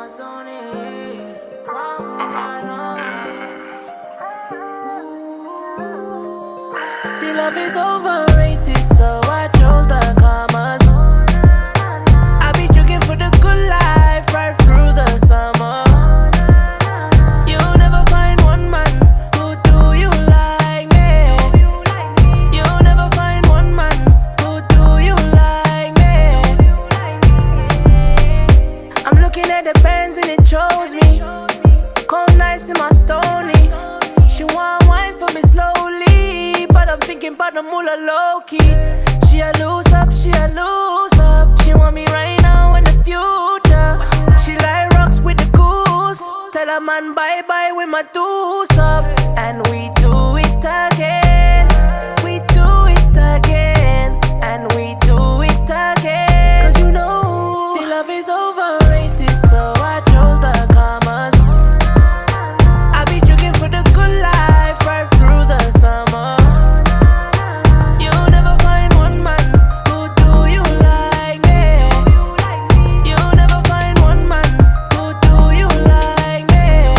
The love is overrated, so I chose the commas. I be joking for the good life right through the summer. You'll never find one man who do you like me. You'll never find one man who do you like me. I'm looking at the Benz and it chose me. Cold nights in my stony. She want wine for me slowly, but I'm thinking about the moolah low-key. She a loose up, she a loose up. She want me right now in the future. She like rocks with the goose. Tell a man bye-bye with my deuce up. And we do it again. We do it again. And we do it again. Cause you know the love is overrated, so I chose the commas. I be joking for the good life right through the summer. You'll never find one man who do you like me. You'll never find one man who do you like me.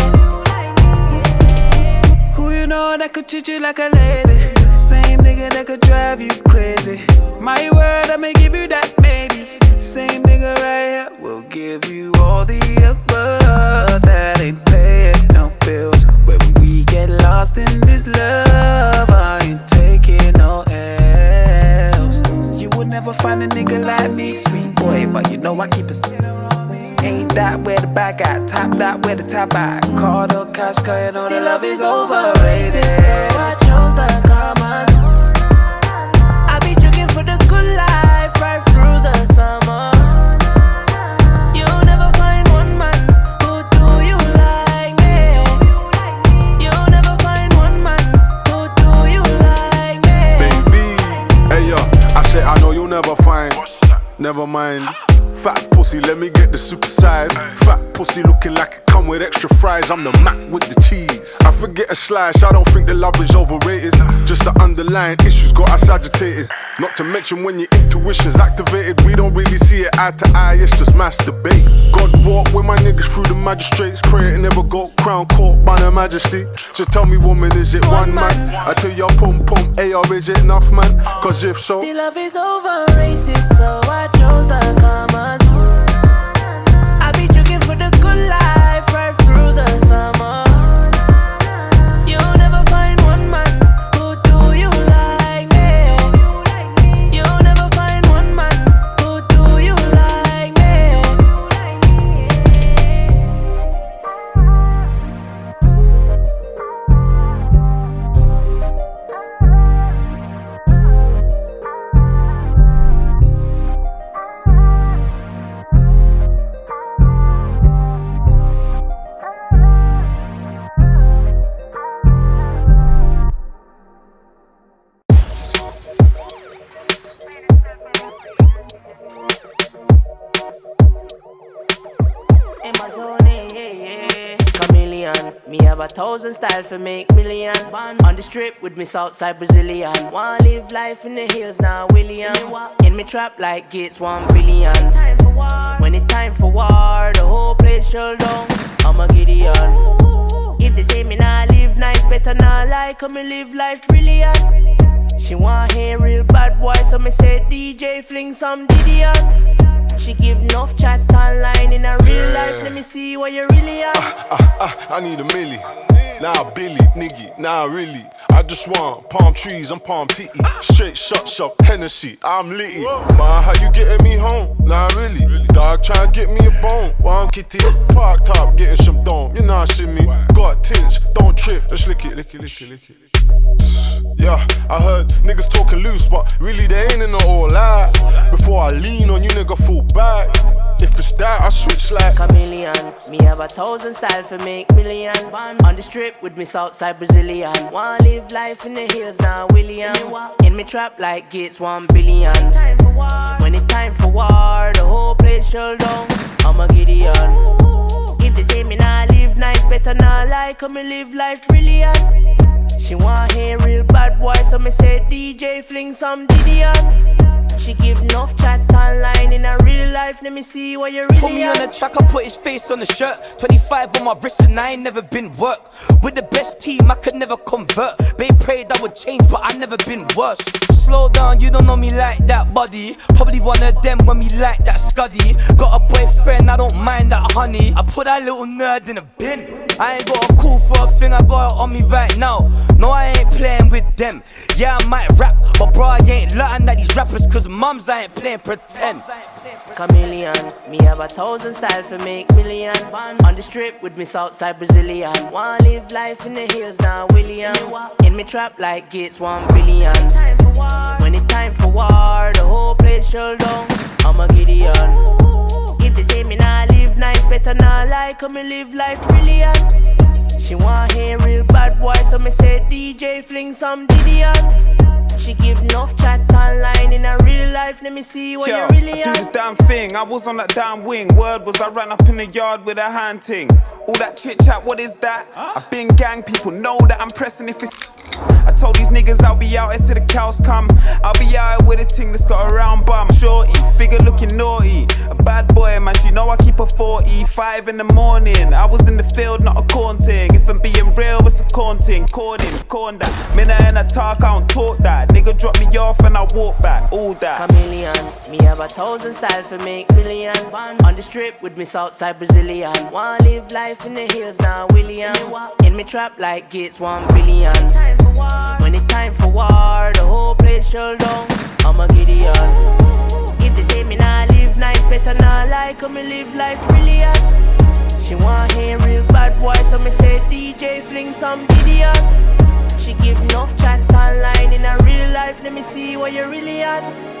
Who you know that could treat you like a lady? Same nigga that could drive you crazy. My word, I may give you that maybe. Same nigga right here will give you all the above. That ain't paying no bills. When we get lost in this love, I ain't taking no L's. You would never find a nigga like me, sweet boy, but you know I keep it spinning on me. Ain't that where the bag at? Top that where the top at? Card or cash, cause you know the love is overrated. So I chose the commas. I be joking for the good life right through the summer. You'll never find one man who do you like me. You'll never find one man who do you like me. Baby, hey yo, I said I know you'll never find. Never mind. Fat pussy, let me get the super size. Fat pussy looking like it come with extra fries. I'm the Mac with the cheese. I forget a slice, I don't think the love is overrated. Just the underlying issues got us agitated. Not to mention when your intuition's activated. We don't really see it eye to eye, it's just masturbate. God walk with my niggas through the magistrates. Pray it never got crown court by their majesty. So tell me woman, is it one man? I tell your pum pum, hey, or is it enough man? Cause if so, the love is overrated, so I chose the commas. I be joking for the good life right through the summer. You'll never find one man who do you like me. You'll never find one man who do you like me. In my zone, yeah. Chameleon, me have 1,000 style for make million. On the strip with me Southside Brazilian. Wanna live life in the hills now, William. In me trap like Gates 1 billions. When it time for war, the whole place shut down. I'm a Gideon. If they say me nah live nice, better not lie, 'cause me live life brilliant. She want hear real bad boy, so me say DJ fling some Didion. She give enough chat online in a real life. Let me see what you really are. I need a milli. Nah, Billy, nigga, nah, really. I just want palm trees and palm titty. Straight shots of Hennessy, I'm litty. Man, how you getting me home? Nah, really. Dog try and get me a bone. One kitty, parked up, getting some dome. You know, see me. Got tinge, don't trip. Just lick it. Yeah, I heard niggas talking loose, but really they ain't in the all lie. Before I lean on you, nigga, fall back. If it's that, I switch like Chameleon. Me have 1,000 style for make million. On the strip with me Southside Brazilian. Wanna live life in the hills now, William. In me trap like Gates 1 billions. When it time for war, the whole place shut down. I'm a Gideon. If they say me nah live nice, better not lie, 'cause me live life brilliant. She want hear real bad boy, so me say DJ fling some Didion. She give enough chat online. In a real life, let me see what you really Put me on the track, I put his face on the shirt. 25 on my wrist and I ain't never been work. With the best team, I could never convert. They prayed I would change, but I never been worse. Slow down, you don't know me like that, buddy. Probably one of them when me like that scuddy. Got a boyfriend, I don't mind that honey. I put that little nerd in a bin. I ain't got a call for a thing, I got it on me right now. No, I ain't playing with them. Yeah, I might rap, but bro, I ain't lying at these rappers, cause mums I ain't playing pretend. Chameleon, me have 1,000 styles for make million. On the strip with me Southside Brazilian. Wanna live life in the hills now, William. In me trap like Gates 1 billion. When it time for war, the whole place shut down. I'm a Gideon. If they say me nah live nice, better not lie, cause me live life brilliant. She want hear real bad boy, so me say DJ fling some Didion. She give enough chat online. In a real life, let me see what you really I are. do the damn thing, I was on that damn wing. Word was I ran up in the yard with a hand ting. All that chit chat, what is that? I've been gang, people know that I'm pressing if it's. I told these niggas I'll be out here till the cows come. I'll be out here with a ting that's got a round bum. Shorty, figure looking naughty. A bad boy, man, she know I keep a 45 in the morning. I was in the field, not a corn ting. If I'm being real, it's a corn ting. Corn that. Minna and I talk, I don't talk that. Nigga drop me off and I walk back, all that. Chameleon, me have 1,000 styles for make million. On the strip with me Southside Brazilian. Wanna live life in the hills now, William. In me trap like Gates 1 billion. When it time for war, the whole place shut down. I'm a Gideon. If they say me nah live nice, better not lie, cause me live life brilliant. She want hear real bad boy, so me say DJ fling some Didion. She give enough chat online. In a real life, let me see what you really at.